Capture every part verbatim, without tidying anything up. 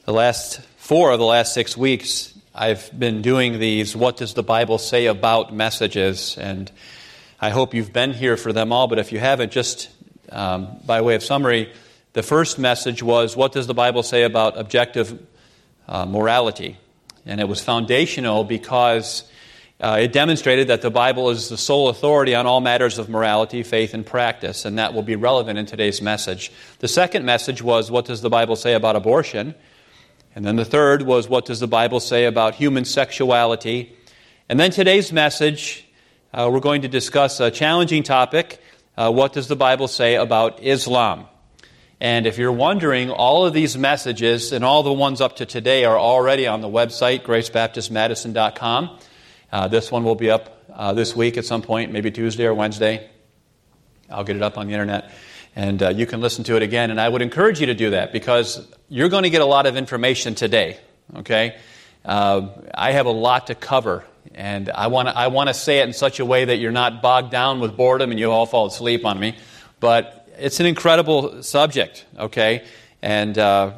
The last four of the last six weeks, I've been doing these What Does the Bible Say About messages, and I hope you've been here for them all, but if you haven't, just um, by way of summary, the first message was, what does the Bible say about objective uh, morality? And it was foundational because uh, it demonstrated that the Bible is the sole authority on all matters of morality, faith, and practice, and that will be relevant in today's message. The second message was, what does the Bible say about abortion? And then the third was, what does the Bible say about human sexuality? And then today's message, uh, we're going to discuss a challenging topic, uh, what does the Bible say about Islam? And if you're wondering, all of these messages and all the ones up to today are already on the website, grace baptist madison dot com. Uh, this one will be up uh, this week at some point, maybe Tuesday or Wednesday. I'll get it up on the internet. And uh, you can listen to it again. And I would encourage you to do that because you're going to get a lot of information today. Okay? Uh, I have a lot to cover. And I want to I want to say it in such a way that you're not bogged down with boredom and you all fall asleep on me. But it's an incredible subject. Okay? And, uh,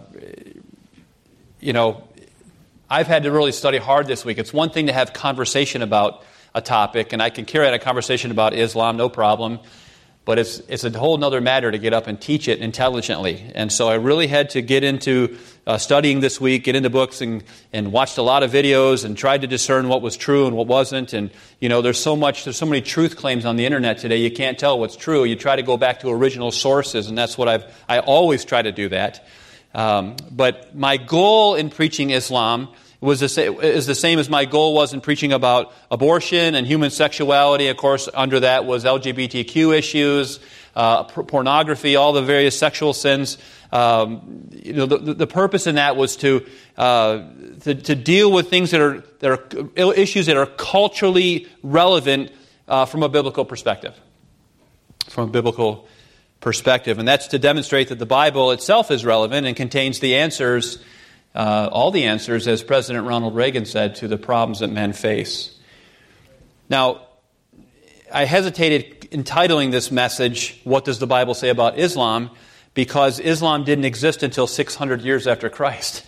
you know, I've had to really study hard this week. It's one thing to have conversation about a topic, and I can carry out a conversation about Islam, no problem. But it's it's a whole other matter to get up and teach it intelligently. And so I really had to get into uh, studying this week, get into books, and, and watched a lot of videos and tried to discern what was true and what wasn't. And, you know, there's so much, there's so many truth claims on the internet today, you can't tell what's true. You try to go back to original sources, and that's what I've, I always try to do that. Um, but my goal in preaching Islam was the same, is the same as my goal was in preaching about abortion and human sexuality. Of course, under that was L G B T Q issues, uh, pornography, all the various sexual sins. Um, you know, the, the purpose in that was to, uh, to to deal with things that are that are issues that are culturally relevant uh, from a biblical perspective. From a biblical perspective, and that's to demonstrate that the Bible itself is relevant and contains the answers. Uh, all the answers, as President Ronald Reagan said, to the problems that men face. Now, I hesitated entitling this message, What Does the Bible Say About Islam? Because Islam didn't exist until six hundred years after Christ.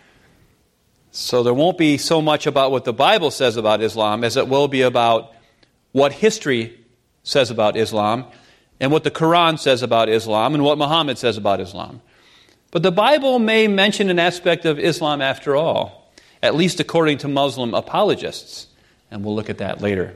So there won't be so much about what the Bible says about Islam as it will be about what history says about Islam and what the Quran says about Islam and what Muhammad says about Islam. But the Bible may mention an aspect of Islam after all, at least according to Muslim apologists, and we'll look at that later.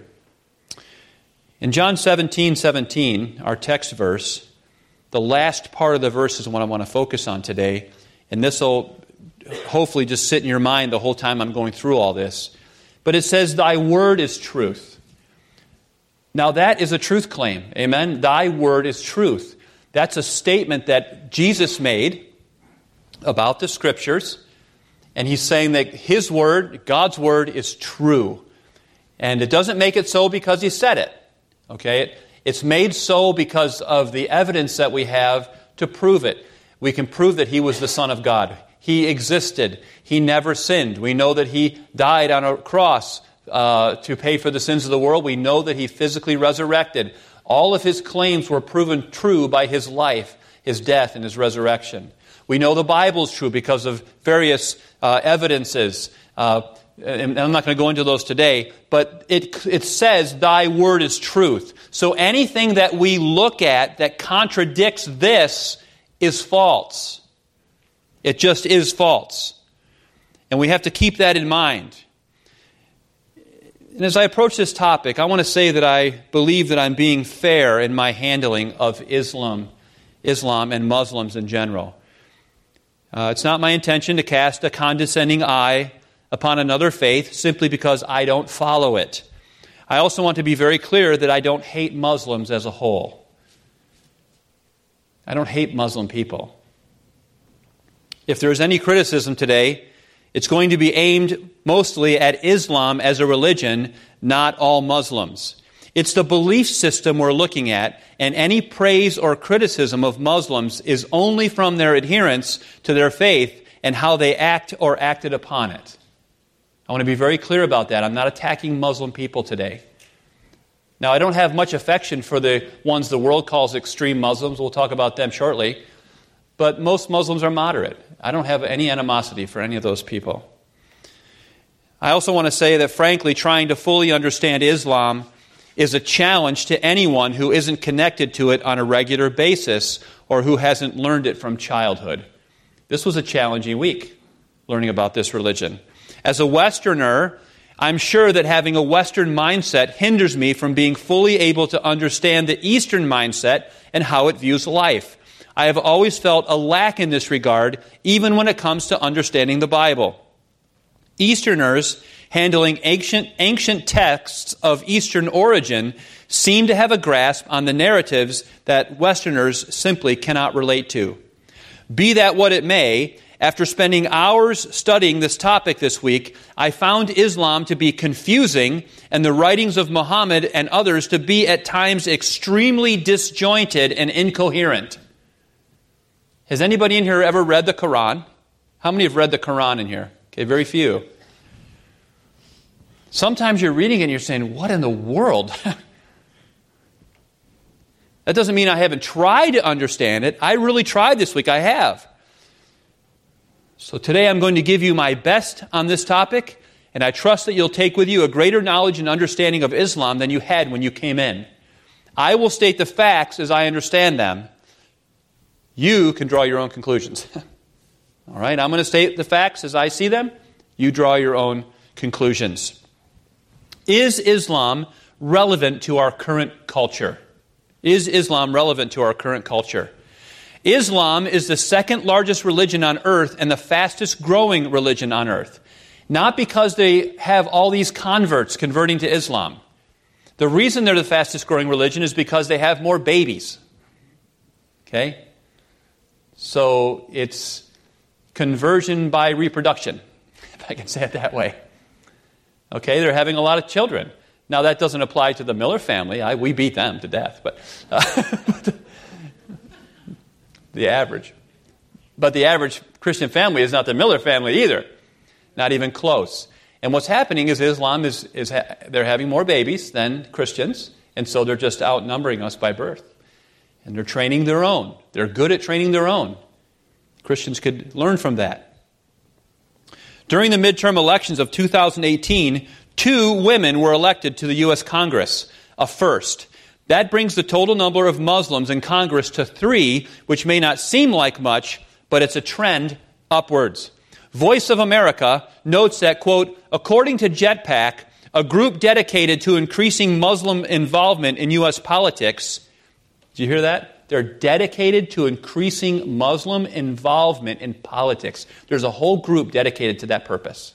In John seventeen seventeen, our text verse, the last part of the verse is what I want to focus on today, and this will hopefully just sit in your mind the whole time I'm going through all this. But it says, "Thy word is truth." Now that is a truth claim, amen? Thy word is truth. That's a statement that Jesus made about the Scriptures, and he's saying that his word, God's word, is true. And it doesn't make it so because he said it. Okay? It's made so because of the evidence that we have to prove it. We can prove that he was the Son of God. He existed. He never sinned. We know that he died on a cross uh, to pay for the sins of the world. We know that he physically resurrected. All of his claims were proven true by his life, his death, and his resurrection. We know the Bible is true because of various uh, evidences. Uh, and I'm not going to go into those today, but it it says, thy word is truth. So anything that we look at that contradicts this is false. It just is false. And we have to keep that in mind. And as I approach this topic, I want to say that I believe that I'm being fair in my handling of Islam, Islam and Muslims in general. Uh, it's not my intention to cast a condescending eye upon another faith simply because I don't follow it. I also want to be very clear that I don't hate Muslims as a whole. I don't hate Muslim people. If there is any criticism today, it's going to be aimed mostly at Islam as a religion, not all Muslims. It's the belief system we're looking at, and any praise or criticism of Muslims is only from their adherence to their faith and how they act or acted upon it. I want to be very clear about that. I'm not attacking Muslim people today. Now, I don't have much affection for the ones the world calls extreme Muslims. We'll talk about them shortly. But most Muslims are moderate. I don't have any animosity for any of those people. I also want to say that, frankly, trying to fully understand Islam is a challenge to anyone who isn't connected to it on a regular basis or who hasn't learned it from childhood. This was a challenging week, learning about this religion. As a Westerner, I'm sure that having a Western mindset hinders me from being fully able to understand the Eastern mindset and how it views life. I have always felt a lack in this regard, even when it comes to understanding the Bible. Easterners handling ancient, ancient texts of Eastern origin seem to have a grasp on the narratives that Westerners simply cannot relate to. Be that what it may, after spending hours studying this topic this week, I found Islam to be confusing and the writings of Muhammad and others to be at times extremely disjointed and incoherent. Has anybody in here ever read the Quran? How many have read the Quran in here? Okay, very few. Sometimes you're reading it and you're saying, what in the world? That doesn't mean I haven't tried to understand it. I really tried this week. I have. So today I'm going to give you my best on this topic, and I trust that you'll take with you a greater knowledge and understanding of Islam than you had when you came in. I will state the facts as I understand them. You can draw your own conclusions. All right, I'm going to state the facts as I see them. You draw your own conclusions. Is Islam relevant to our current culture? Is Islam relevant to our current culture? Islam is the second largest religion on earth and the fastest growing religion on earth. Not because they have all these converts converting to Islam. The reason they're the fastest growing religion is because they have more babies. Okay? So it's conversion by reproduction, if I can say it that way. Okay, they're having a lot of children. Now that doesn't apply to the Miller family. I, we beat them to death, but uh, the average. But the average Christian family is not the Miller family either. Not even close. And what's happening is Islam is, is ha- they're having more babies than Christians, and so they're just outnumbering us by birth. And they're training their own. They're good at training their own. Christians could learn from that. During the midterm elections of two thousand eighteen, two women were elected to the U S Congress, a first. That brings the total number of Muslims in Congress to three, which may not seem like much, but it's a trend upwards. Voice of America notes that, quote, according to Jetpack, a group dedicated to increasing Muslim involvement in U S politics, do you hear that? They're dedicated to increasing Muslim involvement in politics. There's a whole group dedicated to that purpose.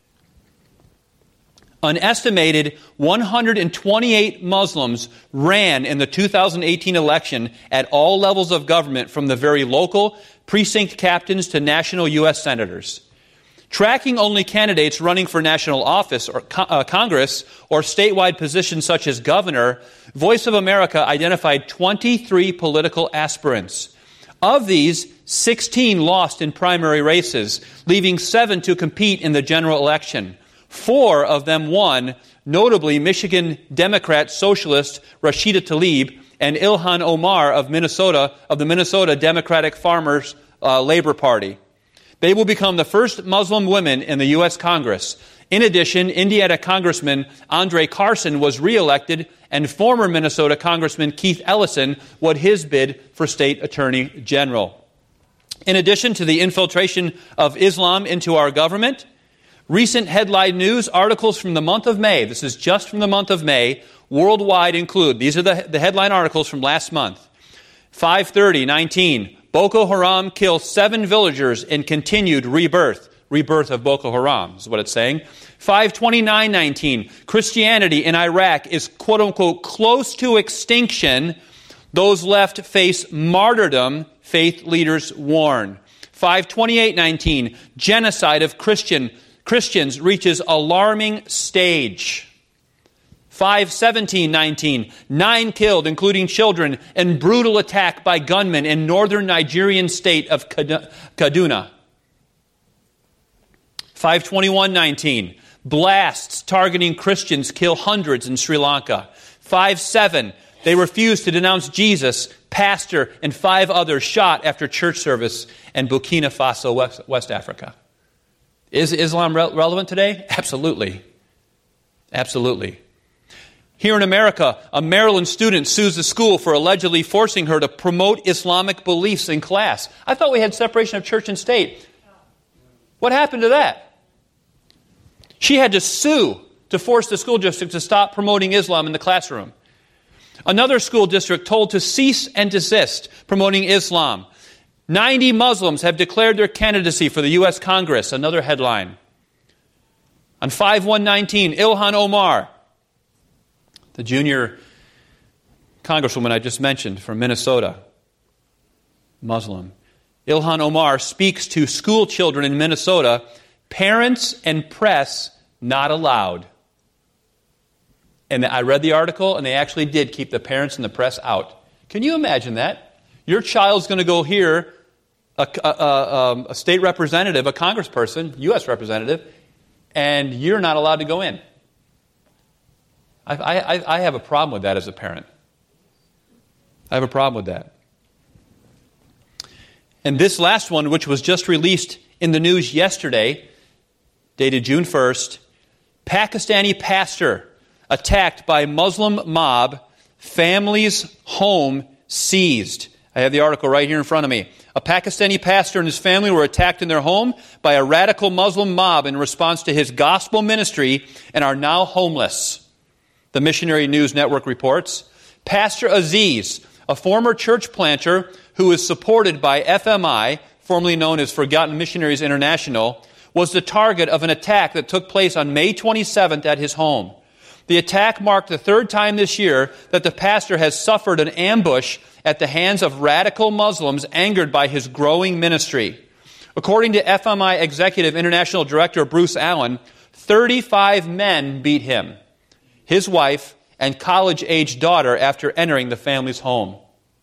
An estimated one hundred twenty-eight Muslims ran in the two thousand eighteen election at all levels of government, from the very local precinct captains to national U S senators. Tracking only candidates running for national office or uh, Congress or statewide positions such as governor, Voice of America identified twenty-three political aspirants. Of these, sixteen lost in primary races, leaving seven to compete in the general election. Four of them won, notably Michigan Democrat Socialist Rashida Tlaib and Ilhan Omar of Minnesota, of the Minnesota Democratic Farmers uh, Labor Party. They will become the first Muslim women in the U S Congress. In addition, Indiana Congressman Andre Carson was reelected, and former Minnesota Congressman Keith Ellison won his bid for state attorney general. In addition to the infiltration of Islam into our government, recent headline news articles from the month of May, this is just from the month of May, worldwide include, these are the, the headline articles from last month. five thirty nineteen, Boko Haram kills seven villagers in continued rebirth. Rebirth of Boko Haram is what it's saying. five twenty-nine nineteen, Christianity in Iraq is quote-unquote close to extinction. Those left face martyrdom, faith leaders warn. five twenty-eight nineteen, genocide of Christian Christians reaches alarming stage. five seventeen nineteen, nine killed, including children, in brutal attack by gunmen in northern Nigerian state of Kaduna. five twenty-one nineteen, blasts targeting Christians kill hundreds in Sri Lanka. five seven, They refused to denounce Jesus, pastor, and five others shot after church service in Burkina Faso, West, West Africa. Is Islam re- relevant today? Absolutely. Absolutely. Here in America, a Maryland student sues the school for allegedly forcing her to promote Islamic beliefs in class. I thought we had separation of church and state. What happened to that? She had to sue to force the school district to stop promoting Islam in the classroom. Another school district told to cease and desist promoting Islam. ninety Muslims have declared their candidacy for the U S Congress. Another headline. On five one nineteen, Ilhan Omar, the junior congresswoman I just mentioned from Minnesota, Muslim. Ilhan Omar speaks to school children in Minnesota, parents and press not allowed. And I read the article, and they actually did keep the parents and the press out. Can you imagine that? Your child's going to go hear a, a, a, a state representative, a congressperson, U S representative, and you're not allowed to go in. I, I, I have a problem with that as a parent. I have a problem with that. And this last one, which was just released in the news yesterday, dated June first, Pakistani pastor attacked by Muslim mob, family's home seized. I have the article right here in front of me. A Pakistani pastor and his family were attacked in their home by a radical Muslim mob in response to his gospel ministry and are now homeless. The Missionary News Network reports. Pastor Aziz, a former church planter who is supported by F M I, formerly known as Forgotten Missionaries International, was the target of an attack that took place on May twenty-seventh at his home. The attack marked the third time this year that the pastor has suffered an ambush at the hands of radical Muslims angered by his growing ministry. According to F M I Executive International Director Bruce Allen, thirty-five men beat him, his wife, and college-aged daughter after entering the family's home.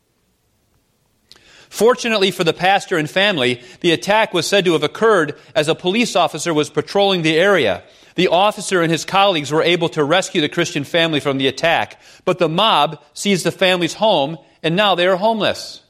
Fortunately for the pastor and family, the attack was said to have occurred as a police officer was patrolling the area. The officer and his colleagues were able to rescue the Christian family from the attack, but the mob seized the family's home, and now they are homeless.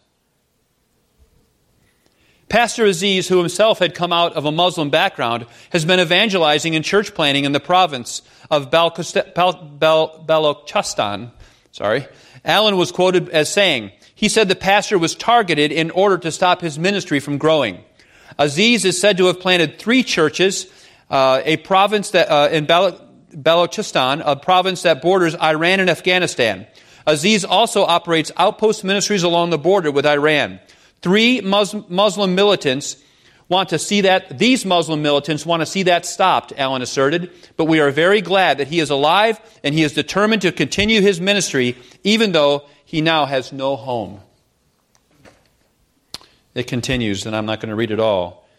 Pastor Aziz, who himself had come out of a Muslim background, has been evangelizing and church planting in the province of Balochistan. Sorry. Allen was quoted as saying, he said the pastor was targeted in order to stop his ministry from growing. Aziz is said to have planted three churches, uh, a province that uh, in Bal- Balochistan, a province that borders Iran and Afghanistan. Aziz also operates outpost ministries along the border with Iran. Three Muslim, Muslim militants want to see that, these Muslim militants want to see that stopped, Allen asserted, but we are very glad that he is alive and he is determined to continue his ministry even though he now has no home. It continues, and I'm not going to read it all,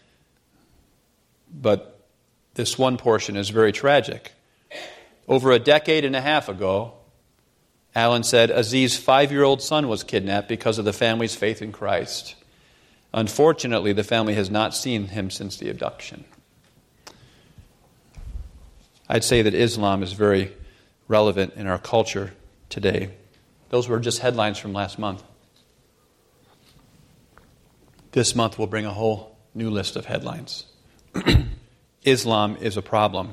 but this one portion is very tragic. Over a decade and a half ago, Allen said Aziz's five-year-old son was kidnapped because of the family's faith in Christ. Unfortunately, the family has not seen him since the abduction. I'd say that Islam is very relevant in our culture today. Those were just headlines from last month. This month will bring a whole new list of headlines. Islam is a problem.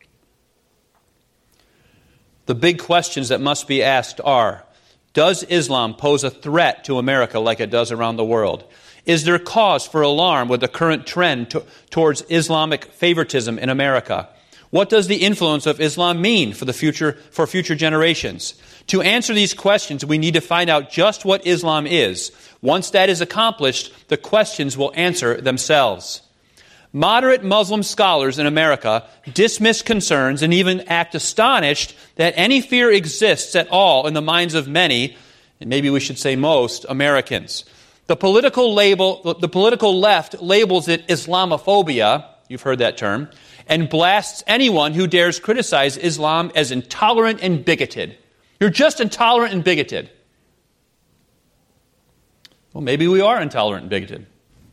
The big questions that must be asked are, does Islam pose a threat to America like it does around the world? Is there cause for alarm with the current trend to, towards Islamic favoritism in America? What does the influence of Islam mean for the future for future generations? To answer these questions, we need to find out just what Islam is. Once that is accomplished, the questions will answer themselves. Moderate Muslim scholars in America dismiss concerns and even act astonished that any fear exists at all in the minds of many, and maybe we should say most, Americans. The political label, the political left labels it Islamophobia, you've heard that term, and blasts anyone who dares criticize Islam as intolerant and bigoted. You're just intolerant and bigoted. Well, maybe we are intolerant and bigoted.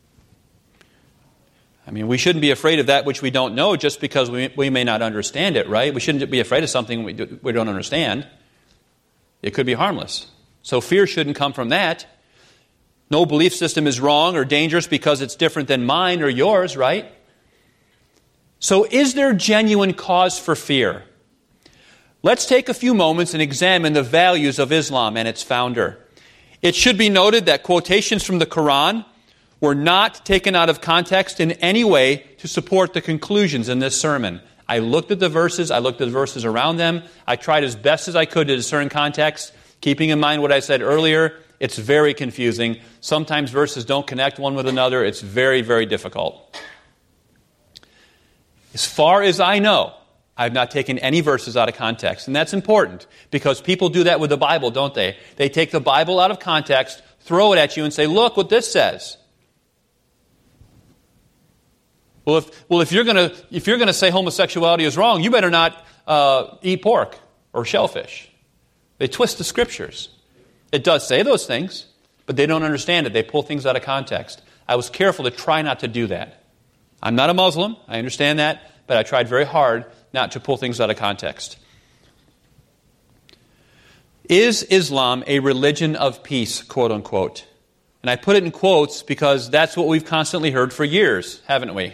I mean, we shouldn't be afraid of that which we don't know just because we, we may not understand it, right? We shouldn't be afraid of something we, do, we don't understand. it could be harmless. So fear shouldn't come from that. No belief system is wrong or dangerous because it's different than mine or yours, right? So is there genuine cause for fear? Let's take a few moments and examine the values of Islam and its founder. It should be noted that quotations from the Quran were not taken out of context in any way to support the conclusions in this sermon. I looked at the verses, I looked at the verses around them, I tried as best as I could to discern context, keeping in mind what I said earlier. It's very confusing. Sometimes verses don't connect one with another. It's very, very difficult. As far as I know, I've not taken any verses out of context. And that's important because people do that with the Bible, don't they? They take the Bible out of context, throw it at you and say, look what this says. Well, if, well, if you're going to if you're going to say homosexuality is wrong, you better not uh, eat pork or shellfish. They twist the scriptures. It does say those things, but they don't understand it. They pull things out of context. I was careful to try not to do that. I'm not a Muslim. I understand that, but I tried very hard not to pull things out of context. Is Islam a religion of peace, quote unquote? And I put it in quotes because that's what we've constantly heard for years, haven't we?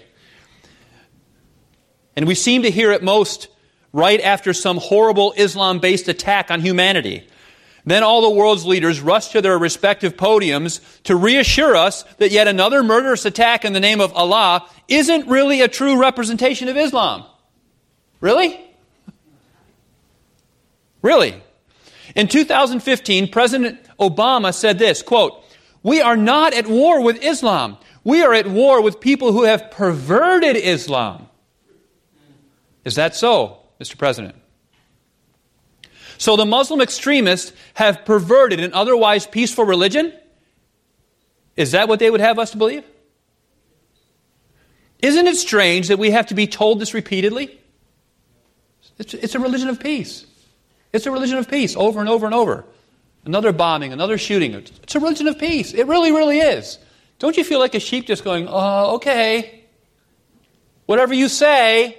And we seem to hear it most right after some horrible Islam-based attack on humanity. Then all the world's leaders rush to their respective podiums to reassure us that yet another murderous attack in the name of Allah isn't really a true representation of Islam. Really? Really? In two thousand fifteen, President Obama said this, quote, "We are not at war with Islam. We are at war with people who have perverted Islam." Is that so, Mister President? So the Muslim extremists have perverted an otherwise peaceful religion? Is that what they would have us to believe? Isn't it strange that we have to be told this repeatedly? It's, it's a religion of peace. It's a religion of peace over and over and over. Another bombing, another shooting. It's a religion of peace. It really, really is. Don't you feel like a sheep just going, oh, okay, whatever you say.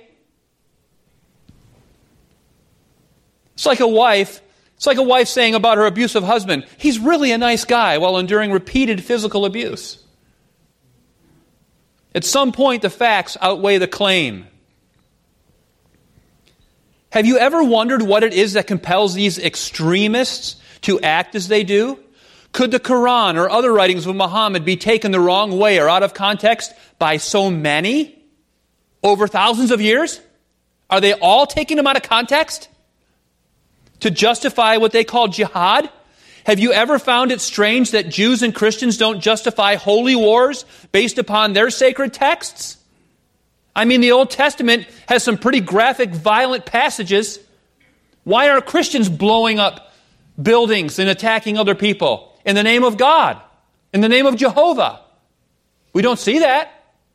It's like a wife, it's like a wife saying about her abusive husband, he's really a nice guy, while enduring repeated physical abuse. At some point, the facts outweigh the claim. Have you ever wondered what it is that compels these extremists to act as they do? Could the Quran or other writings of Muhammad be taken the wrong way or out of context by so many over thousands of years? Are they all taking them out of context to justify what they call jihad? Have you ever found it strange that Jews and Christians don't justify holy wars based upon their sacred texts? I mean, the Old Testament has some pretty graphic, violent passages. Why are Christians blowing up buildings and attacking other people in the name of God, in the name of Jehovah? We don't see that.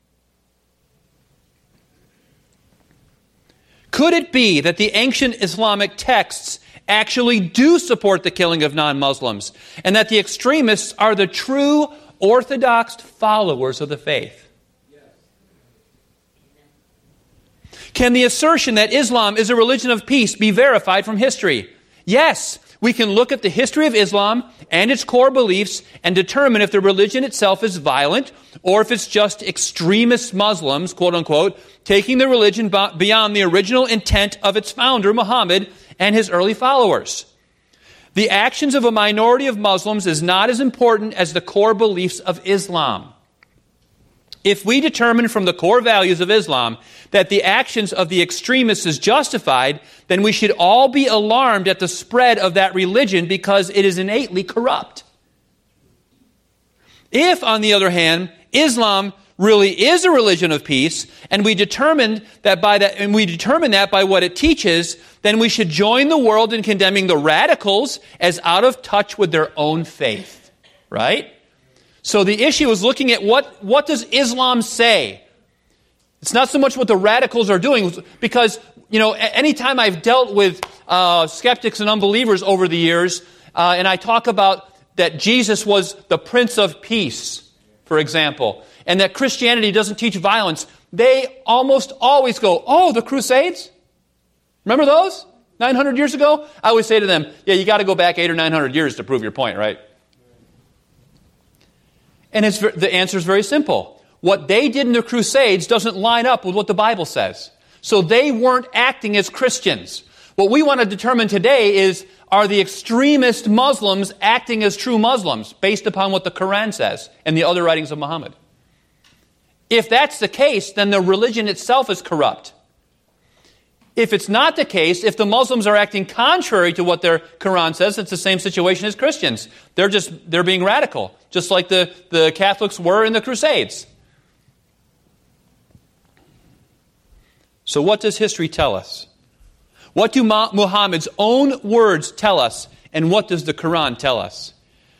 Could it be that the ancient Islamic texts actually do support the killing of non-Muslims, and that the extremists are the true orthodox followers of the faith? Can the assertion that Islam is a religion of peace be verified from history? Yes, we can look at the history of Islam and its core beliefs and determine if the religion itself is violent or if it's just extremist Muslims, quote unquote, taking the religion beyond the original intent of its founder, Muhammad, and his early followers. The actions of a minority of Muslims is not as important as the core beliefs of Islam. If we determine from the core values of Islam that the actions of the extremists is justified, then we should all be alarmed at the spread of that religion because it is innately corrupt. If, on the other hand, Islam really is a religion of peace, and we determine that by that, and we determine that by what it teaches, then we should join the world in condemning the radicals as out of touch with their own faith. Right? So the issue is looking at what, what does Islam say? It's not so much what the radicals are doing, because, you know, anytime I've dealt with uh, skeptics and unbelievers over the years, uh, and I talk about that Jesus was the Prince of Peace, for example, and that Christianity doesn't teach violence, they almost always go, oh, the Crusades? Remember those? nine hundred years ago? I always say to them, yeah, you got to go back eight or nine hundred years to prove your point, right? And it's, the answer is very simple. What they did in the Crusades doesn't line up with what the Bible says. So they weren't acting as Christians. What we want to determine today is, are the extremist Muslims acting as true Muslims based upon what the Quran says and the other writings of Muhammad? If that's the case, then the religion itself is corrupt. If it's not the case, if the Muslims are acting contrary to what their Quran says, it's the same situation as Christians. They're just, they're being radical, just like the, the Catholics were in the Crusades. So what does history tell us? What do Muhammad's own words tell us, and what does the Quran tell us?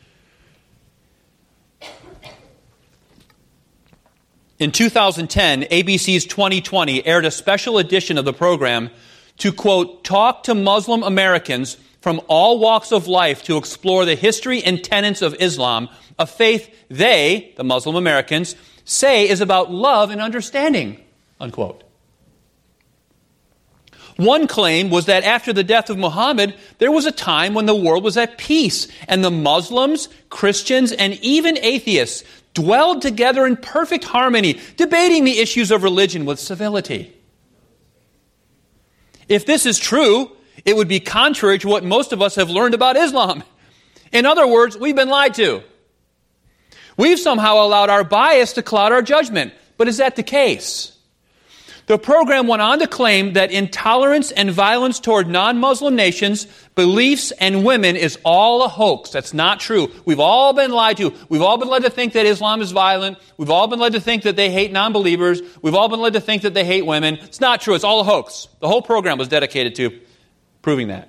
In two thousand ten, A B C's twenty twenty aired a special edition of the program to, quote, talk to Muslim Americans from all walks of life to explore the history and tenets of Islam, a faith they, the Muslim Americans, say is about love and understanding, unquote. One claim was that after the death of Muhammad, there was a time when the world was at peace, and the Muslims, Christians, and even atheists dwelled together in perfect harmony, debating the issues of religion with civility. If this is true, it would be contrary to what most of us have learned about Islam. In other words, we've been lied to. We've somehow allowed our bias to cloud our judgment. But is that the case? The program went on to claim that intolerance and violence toward non-Muslim nations, beliefs, and women is all a hoax. That's not true. We've all been lied to. We've all been led to think that Islam is violent. We've all been led to think that they hate non-believers. We've all been led to think that they hate women. It's not true. It's all a hoax. The whole program was dedicated to proving that.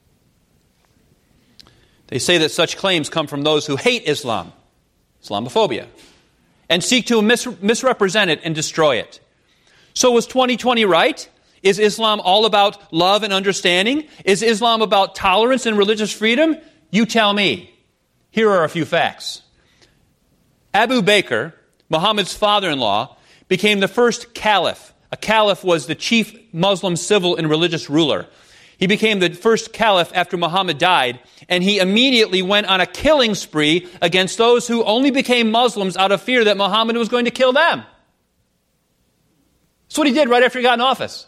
They say that such claims come from those who hate Islam, Islamophobia, and seek to mis- misrepresent it and destroy it. So was twenty twenty right? Is Islam all about love and understanding? Is Islam about tolerance and religious freedom? You tell me. Here are a few facts. Abu Bakr, Muhammad's father-in-law, became the first caliph. A caliph was the chief Muslim civil and religious ruler. He became the first caliph after Muhammad died, and he immediately went on a killing spree against those who only became Muslims out of fear that Muhammad was going to kill them. That's what he did right after he got in office.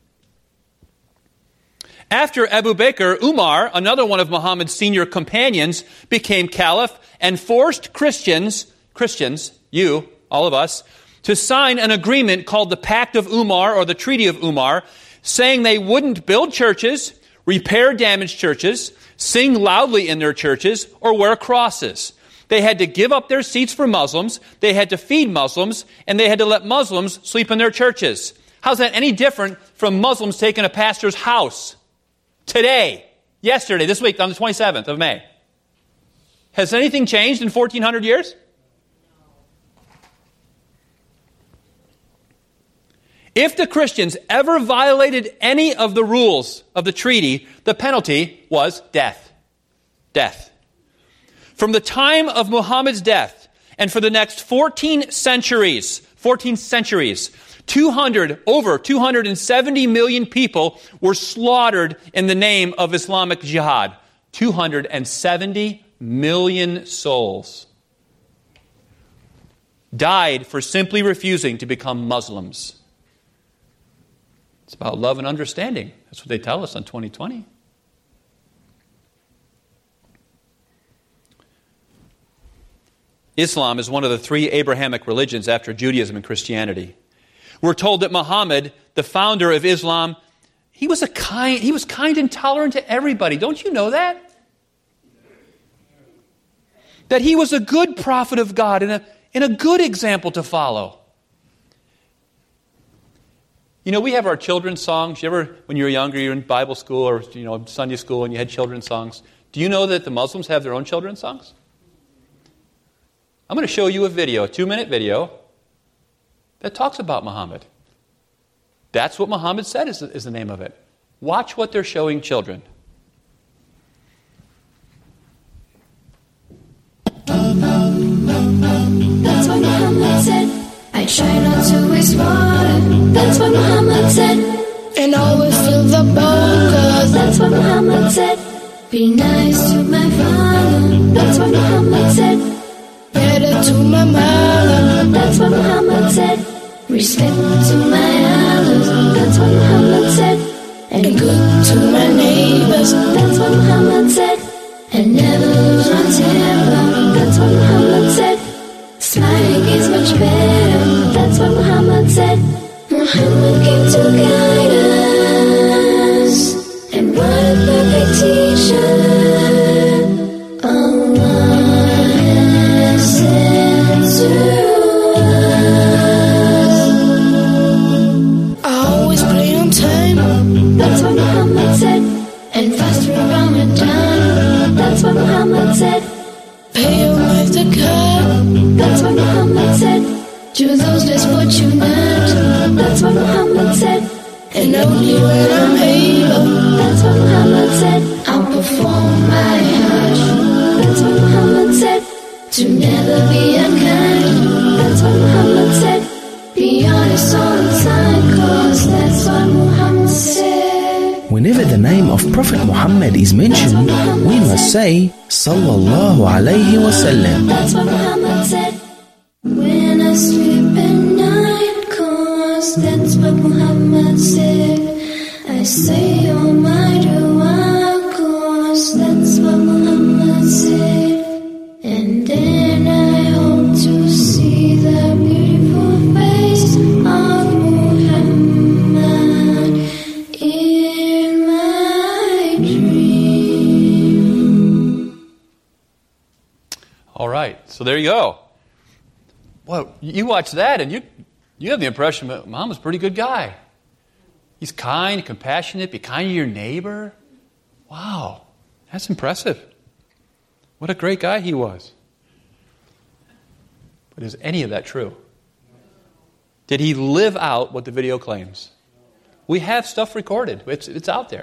After Abu Bakr, Umar, another one of Muhammad's senior companions, became caliph and forced Christians, Christians, you, all of us, to sign an agreement called the Pact of Umar or the Treaty of Umar, saying they wouldn't build churches, repair damaged churches, sing loudly in their churches, or wear crosses. They had to give up their seats for Muslims, they had to feed Muslims, and they had to let Muslims sleep in their churches. How's that any different from Muslims taking a pastor's house today, yesterday, this week, on the twenty-seventh of May? Has anything changed in fourteen hundred years? If the Christians ever violated any of the rules of the treaty, the penalty was death. Death. From the time of Muhammad's death, and for the next fourteen centuries, fourteen centuries, two hundred, over two hundred seventy million people were slaughtered in the name of Islamic jihad. two hundred seventy million souls died for simply refusing to become Muslims. It's about love and understanding. That's what they tell us on twenty twenty. Islam is one of the three Abrahamic religions after Judaism and Christianity. We're told that Muhammad, the founder of Islam, he was a kind, he was kind and tolerant to everybody. Don't you know that? That he was a good prophet of God and a, and a good example to follow. You know, we have our children's songs. You ever, when you were younger, you were in Bible school or you know Sunday school and you had children's songs. Do you know that the Muslims have their own children's songs? I'm going to show you a video, a two-minute video, that talks about Muhammad. That's what Muhammad said is the, is the name of it. Watch what they're showing children. That's what Muhammad said. I try not to ignore. That's what Muhammad said. And always feel the bone, cause that's Be nice to my father, that's what Muhammad said. Better to my mother, that's what Muhammad said. Respect to my elders, that's what Muhammad said. And good to my neighbors, that's what Muhammad said. And never lose my temper, that's what Muhammad said. Smiling is much better, that's what Muhammad said. Muhammad came to guide us, and what a perfect teacher. Allah has sent to us. I always pray on time, that's what Muhammad said. And fast for Ramadan, that's what Muhammad said. Pay all my zakat, that's what Muhammad said. To those less fortunate, that's what Muhammad said. And only when I'm able, that's what Muhammad said. I'll perform my Hajj, that's what Muhammad said. To never be unkind, that's what Muhammad said. Be honest all the time, cause that's what Muhammad said. Whenever the name of Prophet Muhammad is mentioned, we must say, Sallallahu Alaihi Wasallam. That's what Muhammad said. When I sleep at night, cause that's what Muhammad said. I say all my dua, cause that's what Muhammad said. And then I hope to see the beautiful face of Muhammad in my dream. All right, so there you go. Well, you watch that and you you have the impression that Muhammad's a pretty good guy. He's kind, compassionate, be kind to your neighbor. Wow, that's impressive. What a great guy he was. But is any of that true? Did he live out what the video claims? We have stuff recorded. It's, it's out there.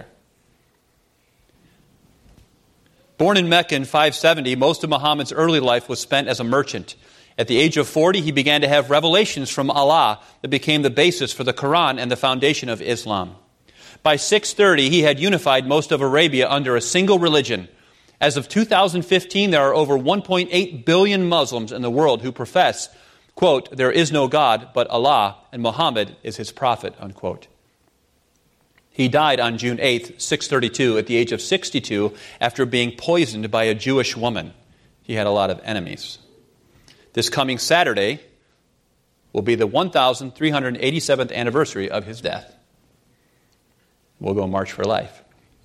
Born in Mecca in five seventy, most of Muhammad's early life was spent as a merchant. At the age of forty, he began to have revelations from Allah that became the basis for the Quran and the foundation of Islam. By six thirty, he had unified most of Arabia under a single religion. As of two thousand fifteen, there are over one point eight billion Muslims in the world who profess, quote, there is no God but Allah, and Muhammad is his prophet, unquote. He died on June eighth, six thirty-two, at the age of sixty-two, after being poisoned by a Jewish woman. He had a lot of enemies. This coming Saturday will be the one thousand three hundred eighty-seventh anniversary of his death. We'll go March for Life.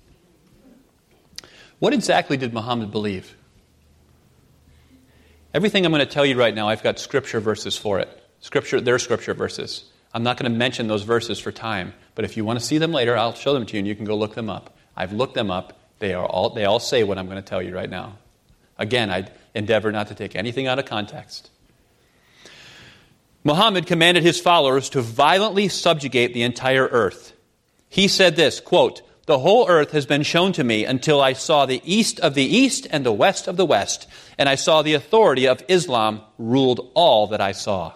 What exactly did Muhammad believe? Everything I'm going to tell you right now, I've got scripture verses for it. Scripture, they're scripture verses. I'm not going to mention those verses for time, but if you want to see them later, I'll show them to you and you can go look them up. I've looked them up. They are all they all say what I'm going to tell you right now. Again, I endeavor not to take anything out of context. Muhammad commanded his followers to violently subjugate the entire earth. He said this, quote, the whole earth has been shown to me until I saw the east of the east and the west of the west, and I saw the authority of Islam ruled all that I saw.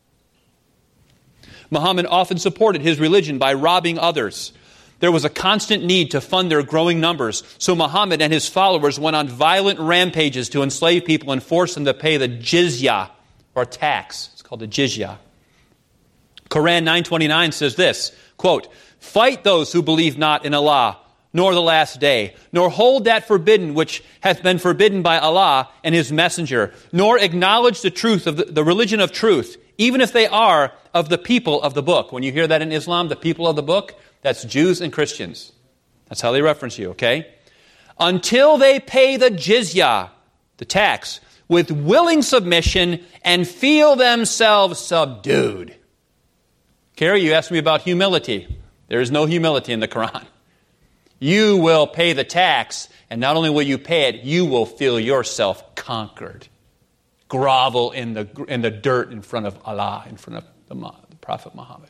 Muhammad often supported his religion by robbing others. There was a constant need to fund their growing numbers, so Muhammad and his followers went on violent rampages to enslave people and force them to pay the jizya, or tax. It's called the jizya. Quran nine twenty-nine says this, quote, fight those who believe not in Allah, nor the last day, nor hold that forbidden which hath been forbidden by Allah and his messenger, nor acknowledge the truth of the, the religion of truth, even if they are of the people of the book. When you hear that in Islam, the people of the book, that's Jews and Christians. That's how they reference you, okay? Until they pay the jizya, the tax, with willing submission and feel themselves subdued. Carrie, you asked me about humility. There is no humility in the Quran. You will pay the tax, and not only will you pay it, you will feel yourself conquered. Grovel in the in the dirt in front of Allah, in front of the, the Prophet Muhammad.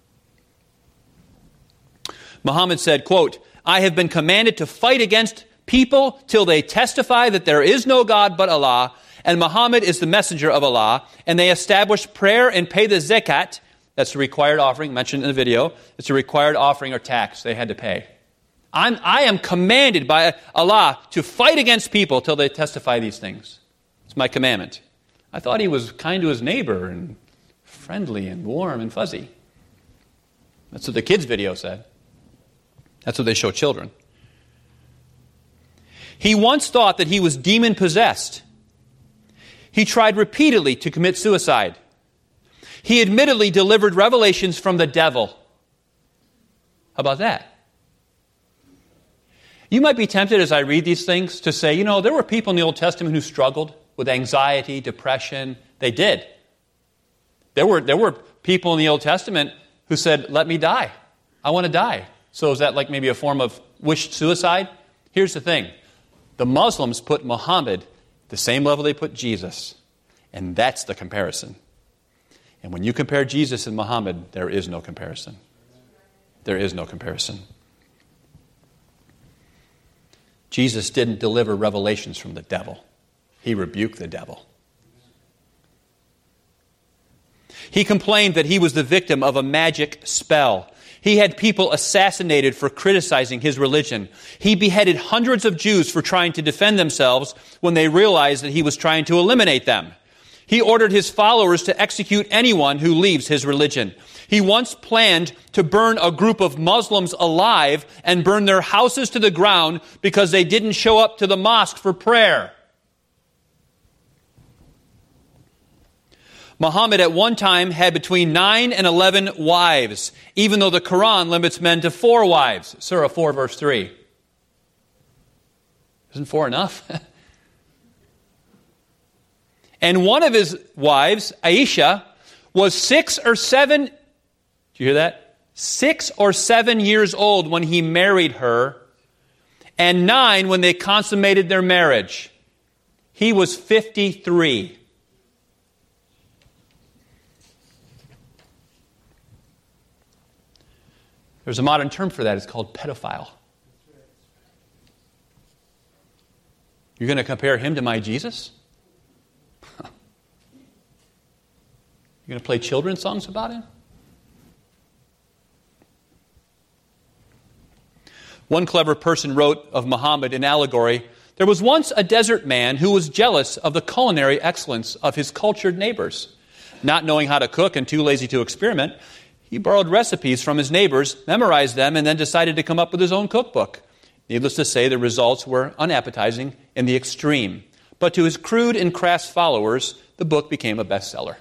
Muhammad said, quote, I have been commanded to fight against people till they testify that there is no God but Allah, and Muhammad is the messenger of Allah, and they establish prayer and pay the zakat. That's the required offering, mentioned in the video. It's a required offering or tax they had to pay. I'm, I am commanded by Allah to fight against people till they testify these things. It's my commandment. I thought he was kind to his neighbor and friendly and warm and fuzzy. That's what the kids' video said. That's what they show children. He once thought that he was demon-possessed. He tried repeatedly to commit suicide. He admittedly delivered revelations from the devil. How about that? You might be tempted as I read these things to say, you know, there were people in the Old Testament who struggled with anxiety, depression. They did. There were, there were people in the Old Testament who said, let me die. I want to die. So is that like maybe a form of wished suicide? Here's the thing. The Muslims put Muhammad the same level they put Jesus. And that's the comparison. And when you compare Jesus and Muhammad, there is no comparison. There is no comparison. Jesus didn't deliver revelations from the devil. He rebuked the devil. He complained that he was the victim of a magic spell. He had people assassinated for criticizing his religion. He beheaded hundreds of Jews for trying to defend themselves when they realized that he was trying to eliminate them. He ordered his followers to execute anyone who leaves his religion. He once planned to burn a group of Muslims alive and burn their houses to the ground because they didn't show up to the mosque for prayer. Muhammad at one time had between nine and eleven wives, even though the Quran limits men to four wives. Surah four, verse three. Isn't four enough? And one of his wives, Aisha, was six or seven, do you hear that? Six or seven years old when he married her, and nine when they consummated their marriage. He was fifty-three. There's a modern term for that. It's called pedophile. You're going to compare him to my Jesus? You're going to play children's songs about him? One clever person wrote of Muhammad in allegory, there was once a desert man who was jealous of the culinary excellence of his cultured neighbors. Not knowing how to cook and too lazy to experiment, he borrowed recipes from his neighbors, memorized them, and then decided to come up with his own cookbook. Needless to say, the results were unappetizing in the extreme. But to his crude and crass followers, the book became a bestseller.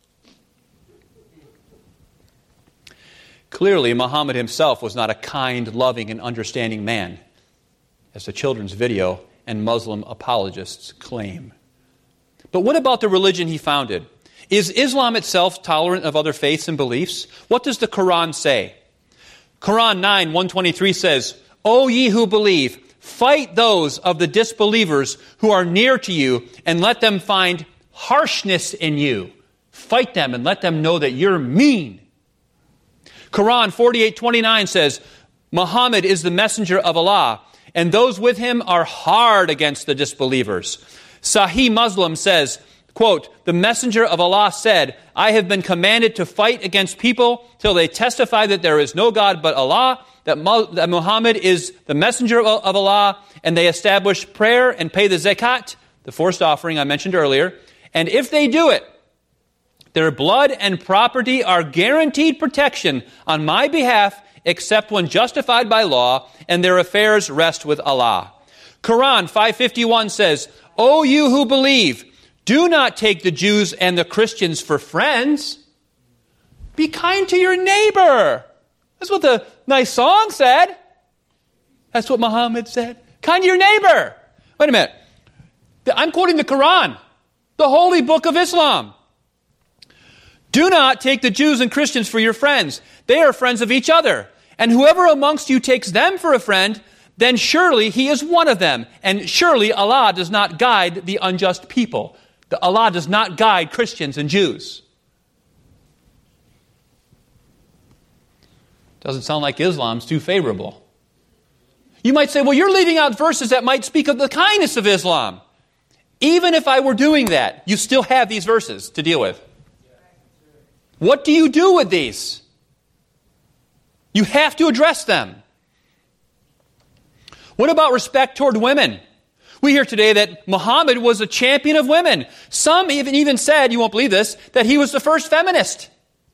Clearly, Muhammad himself was not a kind, loving, and understanding man, as the children's video and Muslim apologists claim. But what about the religion he founded? Is Islam itself tolerant of other faiths and beliefs? What does the Quran say? Quran nine, one twenty-three says, O ye who believe, fight those of the disbelievers who are near to you and let them find harshness in you. Fight them and let them know that you're mean. Quran forty-eight twenty-nine says, Muhammad is the messenger of Allah, and those with him are hard against the disbelievers. Sahih Muslim says, quote, the messenger of Allah said, I have been commanded to fight against people till they testify that there is no God but Allah, that, Mu- that Muhammad is the messenger of, of Allah, and they establish prayer and pay the zakat, the forced offering I mentioned earlier. And if they do it, their blood and property are guaranteed protection on my behalf, except when justified by law, and their affairs rest with Allah. Quran five fifty-one says, O you who believe, do not take the Jews and the Christians for friends. Be kind to your neighbor. That's what the nice song said. That's what Muhammad said. Kind to your neighbor. Wait a minute. I'm quoting the Quran, the holy book of Islam. Do not take the Jews and Christians for your friends. They are friends of each other. And whoever amongst you takes them for a friend, then surely he is one of them. And surely Allah does not guide the unjust people. The Allah does not guide Christians and Jews. Doesn't sound like Islam's too favorable. You might say, well, you're leaving out verses that might speak of the kindness of Islam. Even if I were doing that, you still have these verses to deal with. What do you do with these? You have to address them. What about respect toward women? We hear today that Muhammad was a champion of women. Some even, even said, you won't believe this, that he was the first feminist.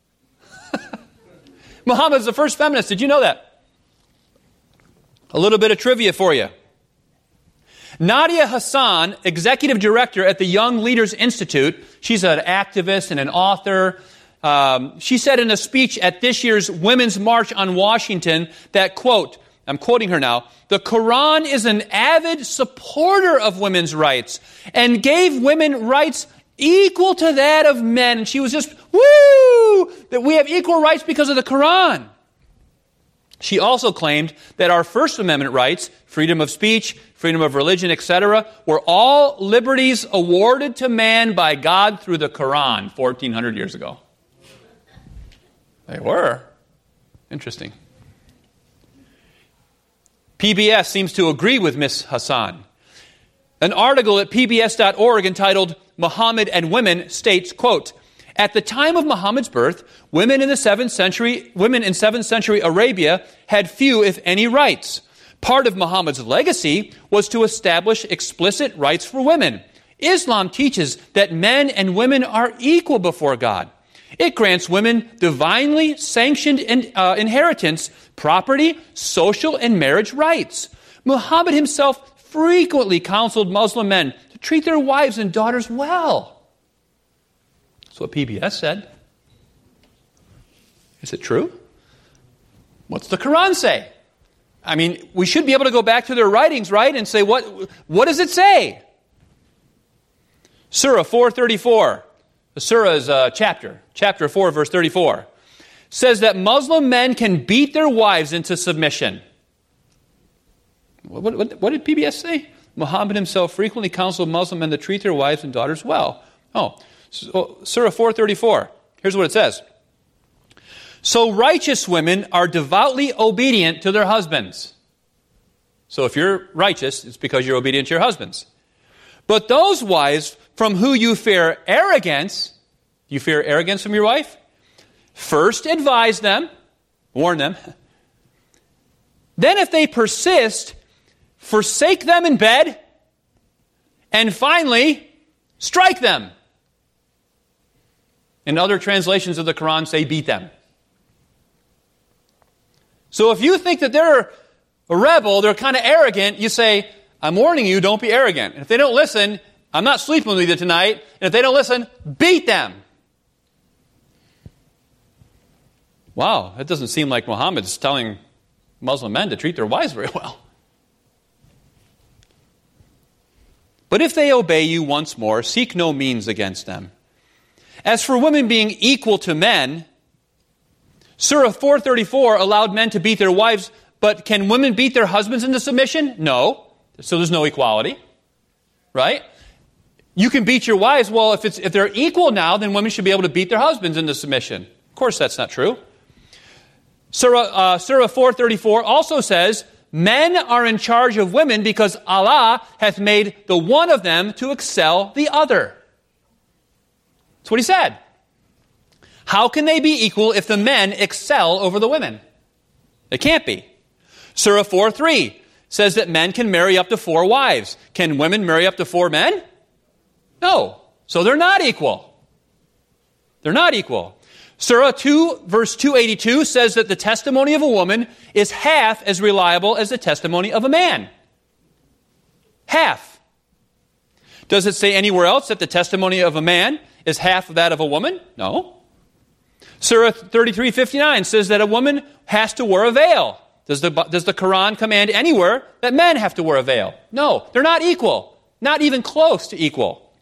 Muhammad's the first feminist. Did you know that? A little bit of trivia for you. Nadia Hassan, executive director at the Young Leaders Institute, she's an activist and an author. Um, she said in a speech at this year's Women's March on Washington that, quote, I'm quoting her now, the Quran is an avid supporter of women's rights and gave women rights equal to that of men. And she was just, woo, that we have equal rights because of the Quran. She also claimed that our First Amendment rights, freedom of speech, freedom of religion, et cetera, were all liberties awarded to man by God through the Quran fourteen hundred years ago. They were. Interesting. P B S seems to agree with Miss Hassan. An article at P B S dot org entitled Muhammad and Women states, quote, at the time of Muhammad's birth, women in the seventh century, women in seventh century Arabia had few, if any, rights. Part of Muhammad's legacy was to establish explicit rights for women. Islam teaches that men and women are equal before God. It grants women divinely sanctioned in, uh, inheritance, property, social, and marriage rights. Muhammad himself frequently counseled Muslim men to treat their wives and daughters well. That's what P B S said. Is it true? What's the Quran say? I mean, we should be able to go back to their writings, right, and say, what, what does it say? Surah four thirty-four. The surah is a chapter. Chapter four, verse thirty-four. Says that Muslim men can beat their wives into submission. What, what, what did P B S say? Muhammad himself frequently counseled Muslim men to treat their wives and daughters well. Oh, so, Surah four thirty-four. Here's what it says. So righteous women are devoutly obedient to their husbands. So if you're righteous, it's because you're obedient to your husbands. But those wives from who you fear arrogance, you fear arrogance from your wife? First advise them, warn them. Then if they persist, forsake them in bed. And finally, strike them. And other translations of the Quran say beat them. So if you think that they're a rebel, they're kind of arrogant, you say, I'm warning you, don't be arrogant. And if they don't listen, I'm not sleeping with you tonight. And if they don't listen, beat them. Wow, that doesn't seem like Muhammad's telling Muslim men to treat their wives very well. But if they obey you once more, seek no means against them. As for women being equal to men, Surah four thirty-four allowed men to beat their wives, but can women beat their husbands into submission? No. So there's no equality. Right? You can beat your wives. Well, if it's if they're equal now, then women should be able to beat their husbands into submission. Of course, that's not true. Surah, uh, Surah four thirty-four also says, men are in charge of women because Allah hath made the one of them to excel the other. That's what he said. How can they be equal if the men excel over the women? They can't be. Surah four three says that men can marry up to four wives. Can women marry up to four men? No. So they're not equal. They're not equal. Surah two, verse two eighty-two says that the testimony of a woman is half as reliable as the testimony of a man. Half. Does it say anywhere else that the testimony of a man is half of that of a woman? No. Surah thirty-three fifty-nine says that a woman has to wear a veil. Does the, does the Quran command anywhere that men have to wear a veil? No. They're not equal. Not even close to equal.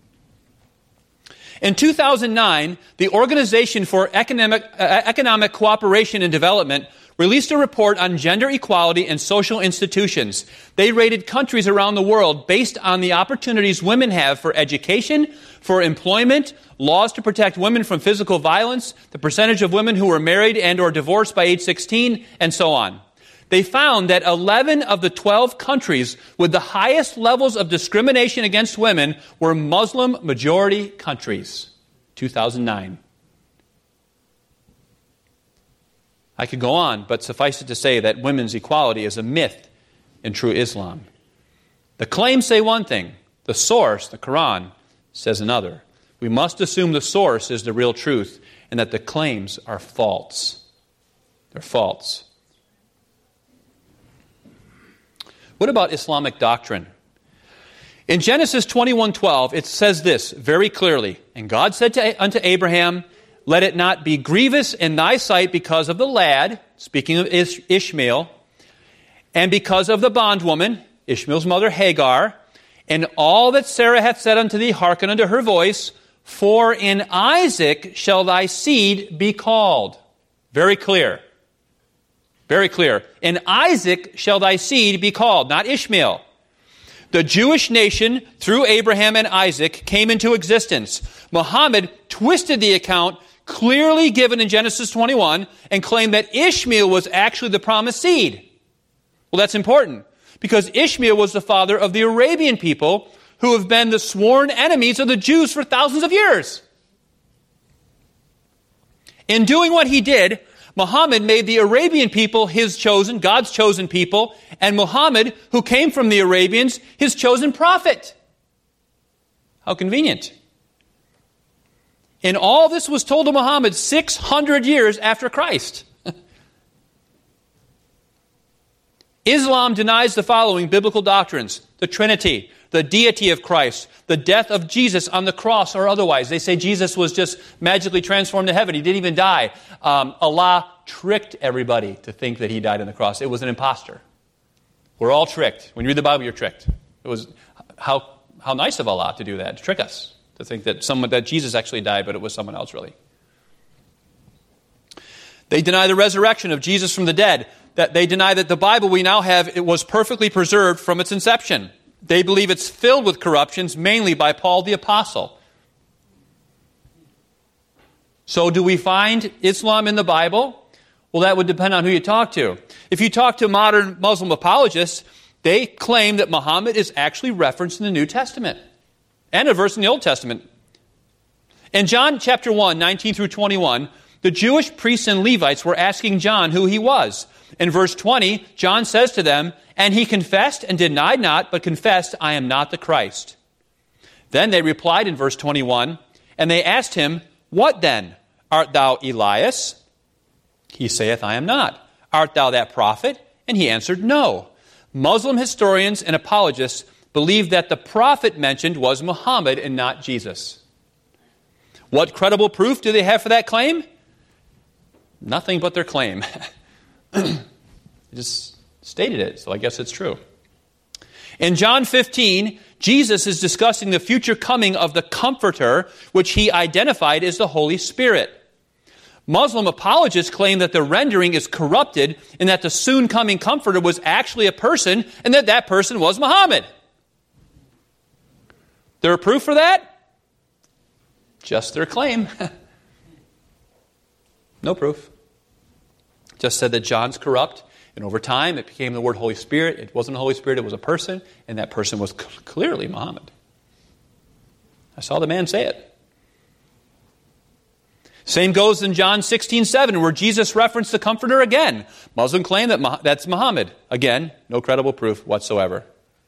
In two thousand nine, the Organization for Economic, uh, Economic Cooperation and Development released a report on gender equality in social institutions. They rated countries around the world based on the opportunities women have for education, for employment, laws to protect women from physical violence, the percentage of women who were married and or divorced by age sixteen, and so on. They found that eleven of the twelve countries with the highest levels of discrimination against women were Muslim majority countries. two thousand nine. I could go on, but suffice it to say that women's equality is a myth in true Islam. The claims say one thing. The source, the Quran, says another. We must assume the source is the real truth and that the claims are false. They're false. What about Islamic doctrine? In Genesis twenty-one twelve, it says this very clearly. And God said to, unto Abraham, let it not be grievous in thy sight because of the lad, speaking of Ish- Ishmael, and because of the bondwoman, Ishmael's mother Hagar, and all that Sarah hath said unto thee, hearken unto her voice, for in Isaac shall thy seed be called. Very clear. Very clear. In Isaac shall thy seed be called, not Ishmael. The Jewish nation, through Abraham and Isaac, came into existence. Muhammad twisted the account clearly given in Genesis twenty-one and claimed that Ishmael was actually the promised seed. Well, that's important because Ishmael was the father of the Arabian people who have been the sworn enemies of the Jews for thousands of years. In doing what he did, Muhammad made the Arabian people his chosen, God's chosen people, and Muhammad, who came from the Arabians, his chosen prophet. How convenient. And all this was told to Muhammad six hundred years after Christ. Islam denies the following biblical doctrines: the Trinity, the deity of Christ, the death of Jesus on the cross or otherwise. They say Jesus was just magically transformed to heaven. He didn't even die. Um, Allah tricked everybody to think that he died on the cross. It was an imposter. We're all tricked. When you read the Bible, you're tricked. It was how how nice of Allah to do that, to trick us, to think that someone that Jesus actually died, but it was someone else really. They deny the resurrection of Jesus from the dead. That they deny that the Bible we now have it was perfectly preserved from its inception. They believe it's filled with corruptions, mainly by Paul the Apostle. So do we find Islam in the Bible? Well, that would depend on who you talk to. If you talk to modern Muslim apologists, they claim that Muhammad is actually referenced in the New Testament and a verse in the Old Testament. In John chapter one, nineteen through twenty-one, the Jewish priests and Levites were asking John who he was. In verse twenty, John says to them, and he confessed and denied not, but confessed, I am not the Christ. Then they replied in verse twenty-one, and they asked him, what then? Art thou Elias? He saith, I am not. Art thou that prophet? And he answered, no. Muslim historians and apologists believe that the prophet mentioned was Muhammad and not Jesus. What credible proof do they have for that claim? Nothing but their claim. They just stated it, so I guess it's true. In John fifteen, Jesus is discussing the future coming of the Comforter, which he identified as the Holy Spirit. Muslim apologists claim that the rendering is corrupted and that the soon-coming Comforter was actually a person and that that person was Muhammad. There a proof for that? Just their claim. No proof. Just said that John's corrupt, and over time it became the word Holy Spirit. It wasn't a Holy Spirit, it was a person, and that person was cl- clearly Muhammad. I saw the man say it. Same goes in John sixteen seven, where Jesus referenced the Comforter again. Muslim claim that Mah- that's Muhammad. Again, no credible proof whatsoever.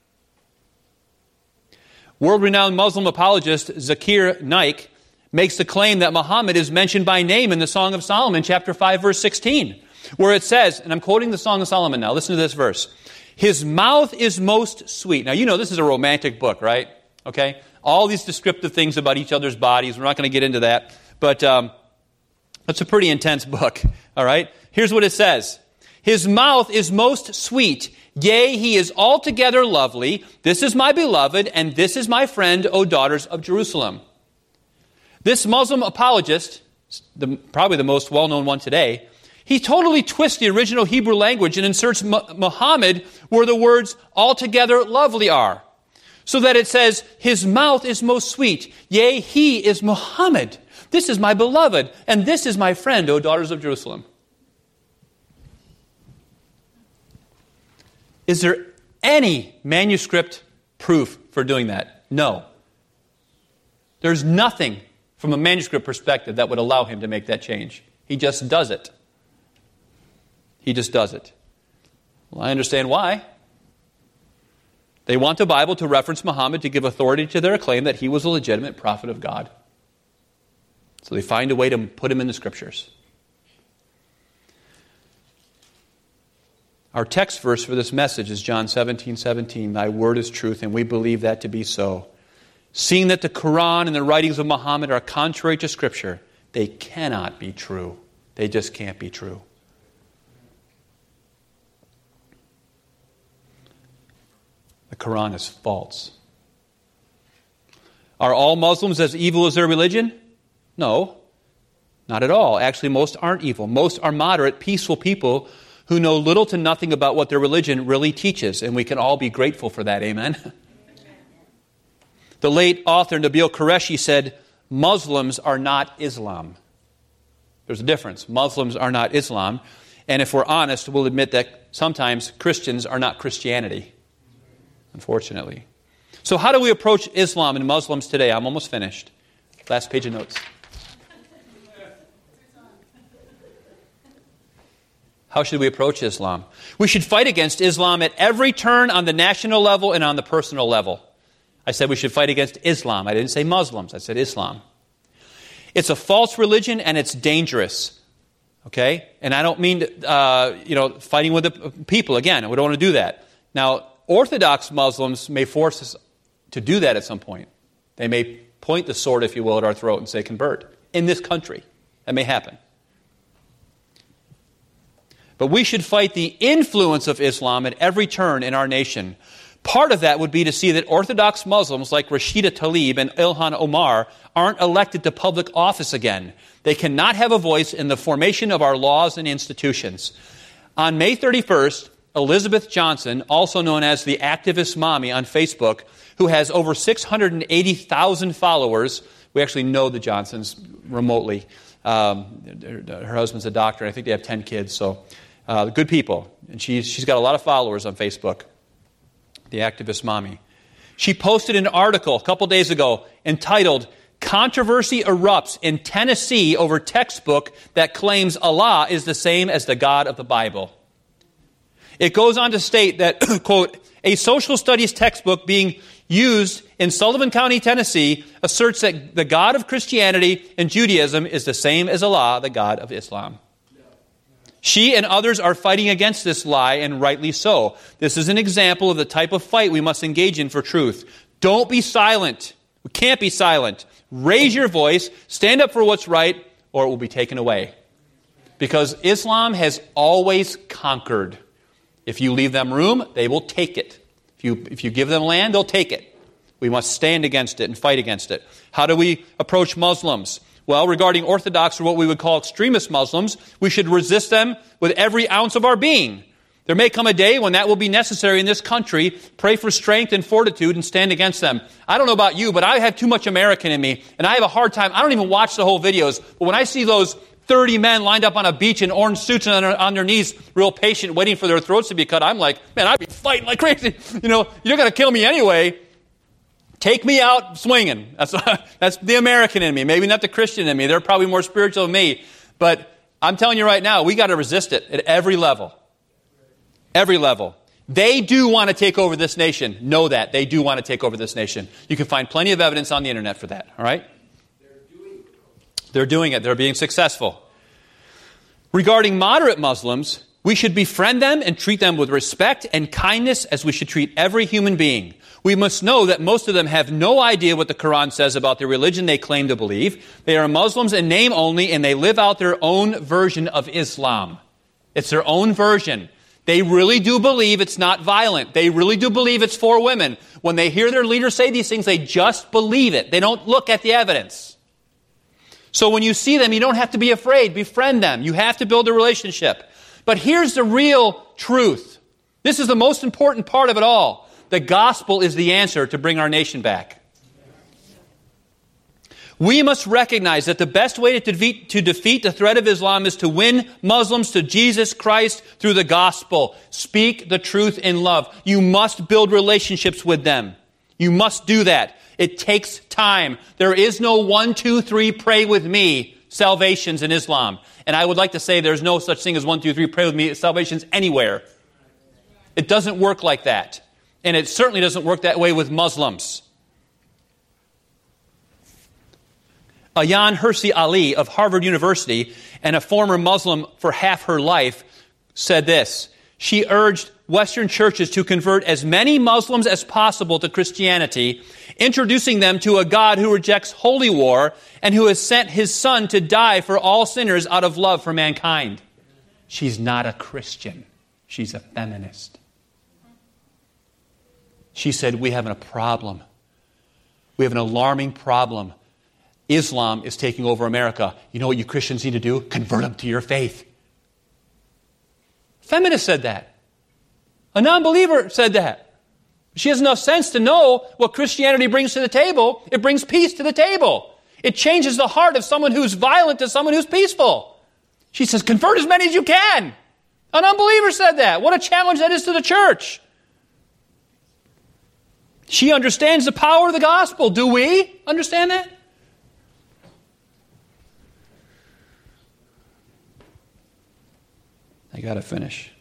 World-renowned Muslim apologist Zakir Naik makes the claim that Muhammad is mentioned by name in the Song of Solomon, chapter five, verse sixteen, where it says, and I'm quoting the Song of Solomon now, listen to this verse, his mouth is most sweet. Now, you know this is a romantic book, right? Okay? All these descriptive things about each other's bodies. We're not going to get into that. But um, it's a pretty intense book, all right? Here's what it says. His mouth is most sweet. Yea, he is altogether lovely. This is my beloved, and this is my friend, O daughters of Jerusalem. This Muslim apologist, the, probably the most well-known one today, he totally twists the original Hebrew language and inserts Muhammad where the words altogether lovely are. So that it says, his mouth is most sweet. Yea, he is Muhammad. This is my beloved, and this is my friend, O daughters of Jerusalem. Is there any manuscript proof for doing that? No. There's nothing from a manuscript perspective that would allow him to make that change. He just does it. He just does it. Well, I understand why. They want the Bible to reference Muhammad to give authority to their claim that he was a legitimate prophet of God. So they find a way to put him in the Scriptures. Our text verse for this message is John seventeen seventeen. Thy word is truth, and we believe that to be so. Seeing that the Quran and the writings of Muhammad are contrary to Scripture, they cannot be true. They just can't be true. The Quran is false. Are all Muslims as evil as their religion? No, not at all. Actually, most aren't evil. Most are moderate, peaceful people who know little to nothing about what their religion really teaches, and we can all be grateful for that. Amen? The late author Nabil Qureshi said, Muslims are not Islam. There's a difference. Muslims are not Islam. And if we're honest, we'll admit that sometimes Christians are not Christianity, unfortunately. So how do we approach Islam and Muslims today? I'm almost finished. Last page of notes. How should we approach Islam? We should fight against Islam at every turn on the national level and on the personal level. I said we should fight against Islam. I didn't say Muslims. I said Islam. It's a false religion and it's dangerous. Okay? And I don't mean, uh, you know, fighting with the people. Again, we don't want to do that. Now, Orthodox Muslims may force us to do that at some point. They may point the sword, if you will, at our throat and say, convert. In this country. That may happen. But we should fight the influence of Islam at every turn in our nation. Part of that would be to see that Orthodox Muslims like Rashida Tlaib and Ilhan Omar aren't elected to public office again. They cannot have a voice in the formation of our laws and institutions. On May thirty-first, Elizabeth Johnson, also known as the Activist Mommy on Facebook, who has over six hundred eighty thousand followers, we actually know the Johnsons remotely. Um, her, her husband's a doctor, and I think they have ten kids, so uh, good people. And she's, she's got a lot of followers on Facebook. The Activist Mommy. She posted an article a couple days ago entitled, Controversy Erupts in Tennessee Over Textbook That Claims Allah is the Same as the God of the Bible. It goes on to state that, quote, a social studies textbook being used in Sullivan County, Tennessee, asserts that the God of Christianity and Judaism is the same as Allah, the God of Islam. She and others are fighting against this lie, and rightly so. This is an example of the type of fight we must engage in for truth. Don't be silent. We can't be silent. Raise your voice, stand up for what's right, or it will be taken away. Because Islam has always conquered. If you leave them room, they will take it. If you, if you give them land, they'll take it. We must stand against it and fight against it. How do we approach Muslims? Well, regarding Orthodox or what we would call extremist Muslims, we should resist them with every ounce of our being. There may come a day when that will be necessary in this country. Pray for strength and fortitude and stand against them. I don't know about you, but I have too much American in me, and I have a hard time. I don't even watch the whole videos, but when I see those thirty men lined up on a beach in orange suits and on their, on their knees, real patient, waiting for their throats to be cut, I'm like, man, I'd be fighting like crazy. You know, you're going to kill me anyway. Take me out swinging. That's, that's the American in me. Maybe not the Christian in me. They're probably more spiritual than me. But I'm telling you right now, we got to resist it at every level. Every level. They do want to take over this nation. Know that. They do want to take over this nation. You can find plenty of evidence on the internet for that. All right? They're doing it. They're doing it. They're being successful. Regarding moderate Muslims, we should befriend them and treat them with respect and kindness as we should treat every human being. We must know that most of them have no idea what the Quran says about the religion they claim to believe. They are Muslims in name only, and they live out their own version of Islam. It's their own version. They really do believe it's not violent. They really do believe it's for women. When they hear their leaders say these things, they just believe it. They don't look at the evidence. So when you see them, you don't have to be afraid. Befriend them. You have to build a relationship. But here's the real truth. This is the most important part of it all. The gospel is the answer to bring our nation back. We must recognize that the best way to defeat, to defeat the threat of Islam is to win Muslims to Jesus Christ through the gospel. Speak the truth in love. You must build relationships with them. You must do that. It takes time. There is no one, two, three, pray with me salvations in Islam. And I would like to say there's no such thing as one, two, three, pray with me salvations anywhere. It doesn't work like that. And it certainly doesn't work that way with Muslims. Ayaan Hirsi Ali of Harvard University, and a former Muslim for half her life, said this. She urged Western churches to convert as many Muslims as possible to Christianity, introducing them to a God who rejects holy war and who has sent his Son to die for all sinners out of love for mankind. She's not a Christian. She's a feminist. She said, we have a problem. We have an alarming problem. Islam is taking over America. You know what you Christians need to do? Convert them to your faith. Feminist said that. A non-believer said that. She has enough sense to know what Christianity brings to the table. It brings peace to the table. It changes the heart of someone who's violent to someone who's peaceful. She says, convert as many as you can. An unbeliever said that. What a challenge that is to the church. She understands the power of the gospel. Do we understand that? I got to finish.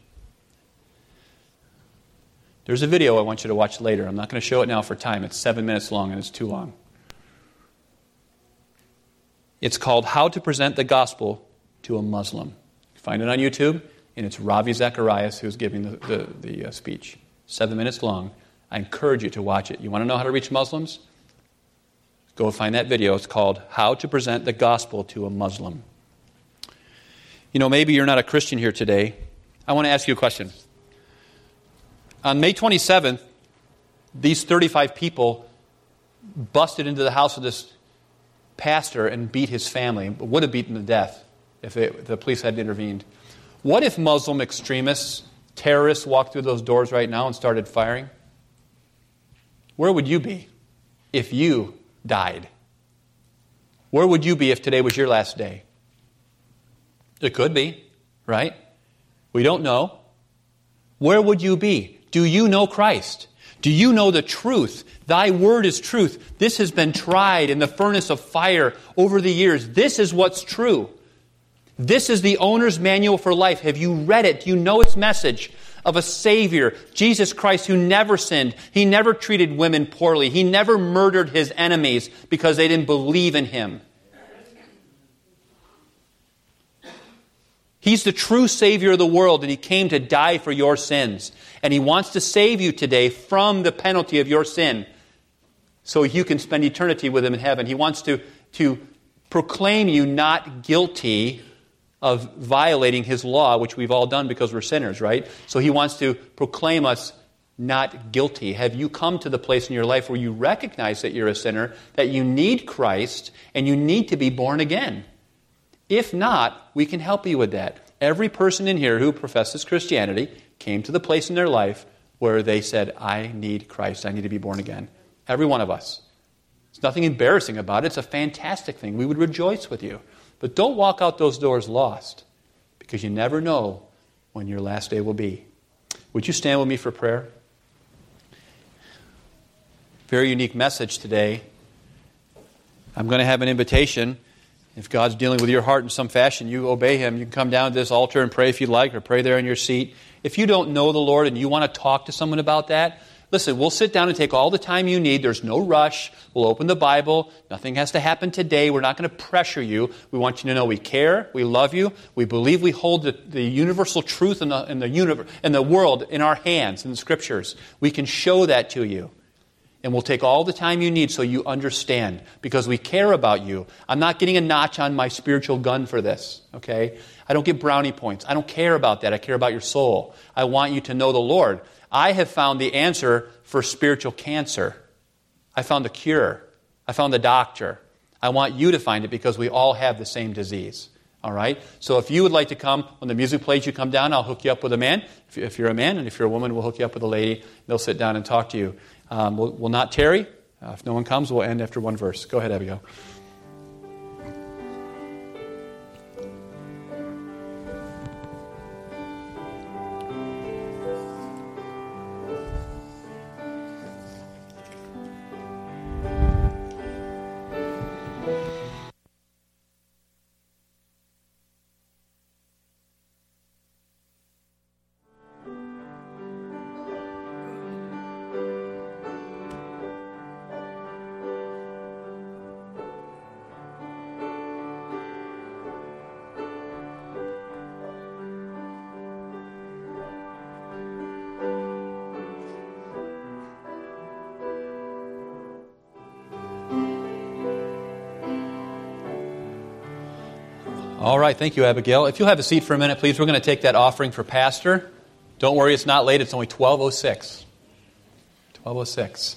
There's a video I want you to watch later. I'm not going to show it now for time. It's seven minutes long and it's too long. It's called How to Present the Gospel to a Muslim. You find it on YouTube, and it's Ravi Zacharias who's giving the, the, the uh, speech. Seven minutes long. I encourage you to watch it. You want to know how to reach Muslims? Go find that video. It's called How to Present the Gospel to a Muslim. You know, maybe you're not a Christian here today. I want to ask you a question. On May twenty-seventh, these thirty-five people busted into the house of this pastor and beat his family, would have beaten to death if, it, if the police hadn't intervened. What if Muslim extremists, terrorists walked through those doors right now and started firing? Where would you be if you died? Where would you be if today was your last day? It could be, right? We don't know. Where would you be? Do you know Christ? Do you know the truth? Thy word is truth. This has been tried in the furnace of fire over the years. This is what's true. This is the owner's manual for life. Have you read it? Do you know its message of a Savior, Jesus Christ, who never sinned? He never treated women poorly. He never murdered his enemies because they didn't believe in him. He's the true Savior of the world, and He came to die for your sins. And He wants to save you today from the penalty of your sin so you can spend eternity with Him in heaven. He wants to, to proclaim you not guilty of violating His law, which we've all done because we're sinners, right? So He wants to proclaim us not guilty. Have you come to the place in your life where you recognize that you're a sinner, that you need Christ, and you need to be born again? If not, we can help you with that. Every person in here who professes Christianity came to the place in their life where they said, I need Christ. I need to be born again. Every one of us. There's nothing embarrassing about it. It's a fantastic thing. We would rejoice with you. But don't walk out those doors lost, because you never know when your last day will be. Would you stand with me for prayer? Very unique message today. I'm going to have an invitation. If God's dealing with your heart in some fashion, you obey Him. You can come down to this altar and pray if you'd like, or pray there in your seat. If you don't know the Lord and you want to talk to someone about that, listen, we'll sit down and take all the time you need. There's no rush. We'll open the Bible. Nothing has to happen today. We're not going to pressure you. We want you to know we care, we love you, we believe we hold the, the universal truth in the, in, the universe, in the world in our hands, in the Scriptures. We can show that to you. And we'll take all the time you need so you understand, because we care about you. I'm not getting a notch on my spiritual gun for this, okay? I don't get brownie points. I don't care about that. I care about your soul. I want you to know the Lord. I have found the answer for spiritual cancer. I found the cure. I found the doctor. I want you to find it, because we all have the same disease, all right? So if you would like to come, when the music plays, you come down, I'll hook you up with a man. If you're a man, and if you're a woman, we'll hook you up with a lady. They'll sit down and talk to you. Um, we'll, we'll not tarry. Uh, if no one comes, we'll end after one verse. Go ahead, Abigail. All right, thank you, Abigail. If you'll have a seat for a minute, please, we're going to take that offering for Pastor. Don't worry, it's not late. It's only twelve oh six. twelve oh six.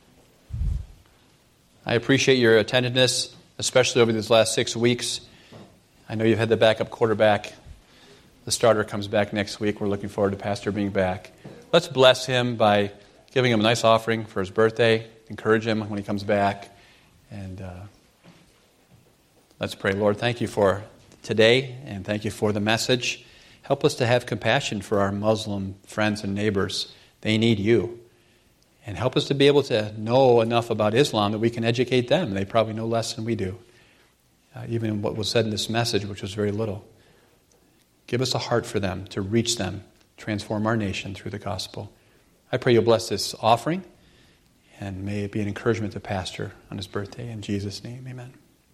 I appreciate your attentiveness, especially over these last six weeks. I know you've had the backup quarterback. The starter comes back next week. We're looking forward to Pastor being back. Let's bless him by giving him a nice offering for his birthday. Encourage him when he comes back. And uh, let's pray. Lord, thank you for today, and thank you for the message. Help us to have compassion for our Muslim friends and neighbors. They need you. And help us to be able to know enough about Islam that we can educate them. They probably know less than we do, uh, even in what was said in this message, which was very little. Give us a heart for them, to reach them, transform our nation through the gospel. I pray you'll bless this offering, and may it be an encouragement to Pastor on his birthday. In Jesus' name, amen.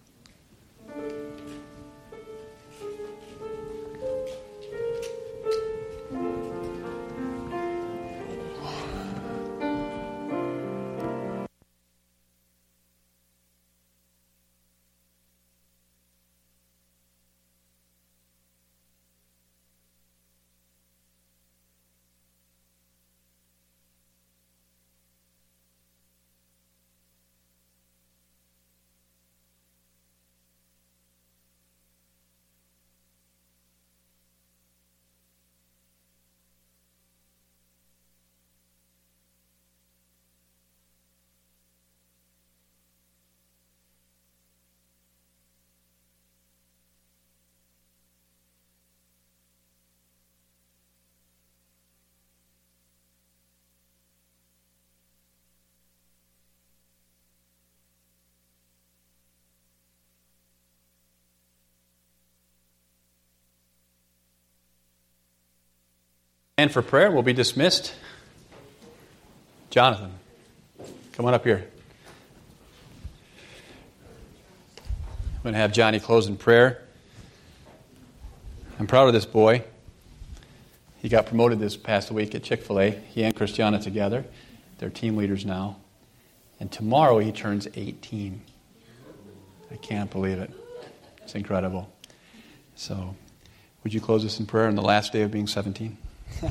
And for prayer, we'll be dismissed. Jonathan, come on up here. I'm going to have Johnny close in prayer. I'm proud of this boy. He got promoted this past week at Chick-fil-A. He and Christiana together. They're team leaders now. And tomorrow he turns eighteen. I can't believe it. It's incredible. So, would you close us in prayer on the last day of being seventeen? All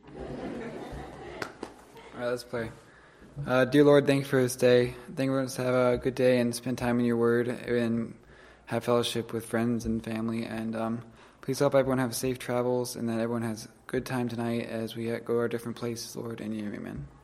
right, let's pray. Uh, dear Lord, thank you for this day. Thank you for us to have a good day and spend time in your word and have fellowship with friends and family. And um, please help everyone have safe travels and that everyone has a good time tonight as we go our different places, Lord. In your name, amen.